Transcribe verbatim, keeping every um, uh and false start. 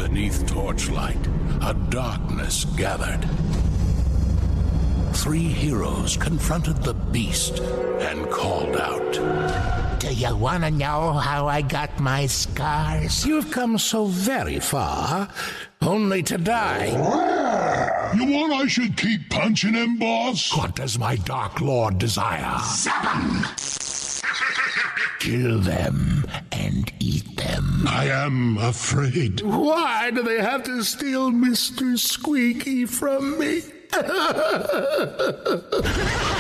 Beneath torchlight, a darkness gathered. Three heroes confronted the beast and called out. Do you want to know how I got my scars? You've come so very far, only to die. You want I should keep punching him, boss? What does my Dark Lord desire? Zap 'em! Kill them and eat them. I am afraid. Why do they have to steal Mister Squeaky from me?